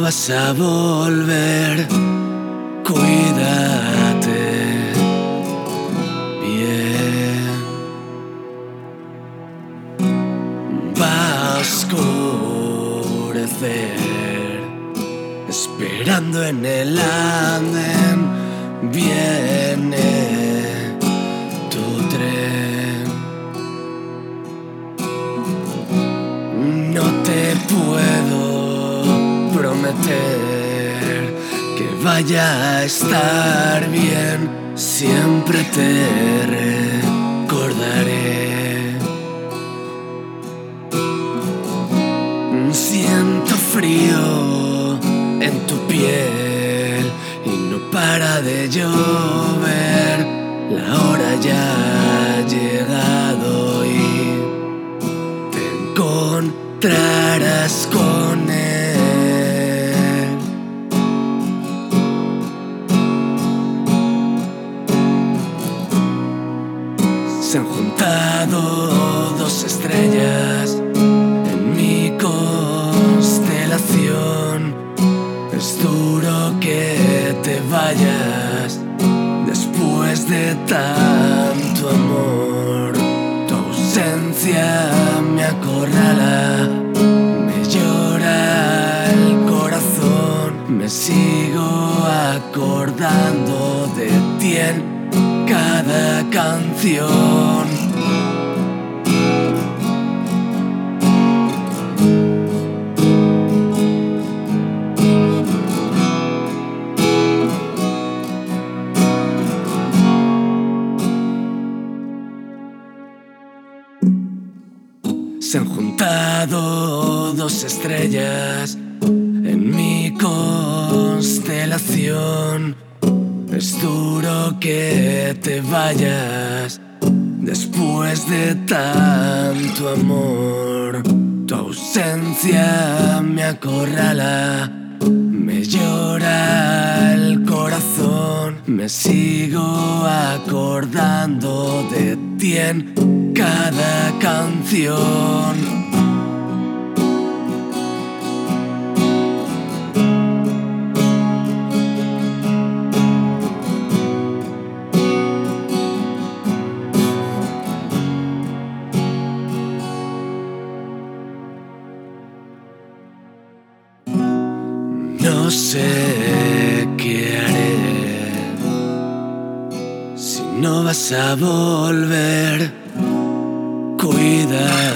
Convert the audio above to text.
vas a volver, cuídate bien. Va a oscurecer, esperando en el andén, viene tu tren. No te puedo prometer que vaya a estar bien, siempre te recordaré. Siento frío en tu piel y no para de llover. La hora ya ha llegado y te encontrarás con él. Se han juntado dos estrellas en mi constelación. Es duro que te vayas después de tanto amor. Tu ausencia me acorrala, me llora el corazón. Me sigo acordando de ti en cada canción. Se han juntado dos estrellas en mi constelación. Es duro que te vayas después de tanto amor. Tu ausencia me acorrala, me llora el corazón. Me sigo acordando de ti en cada canción. No sé qué haré si no vas a volver. Cuida